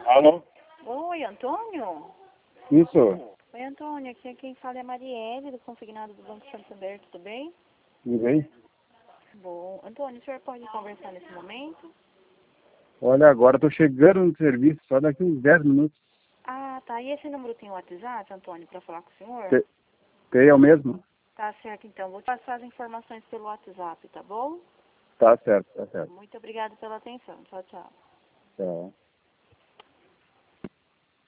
Alô? Oi, Antônio? Isso. Oi, Antônio. Aqui é quem fala é a Marielle, do consignado do Banco Santander. Tudo bem? Tudo bem? Bom. Antônio, o senhor pode conversar nesse momento? Olha, agora estou chegando no serviço, só daqui uns 10 minutos. Ah, tá. E esse número tem WhatsApp, Antônio, para falar com o senhor? Tem eu mesmo? Tá certo, então. Vou te passar as informações pelo WhatsApp, tá bom? Tá certo, tá certo. Muito obrigada pela atenção. Tchau, tchau. Tá.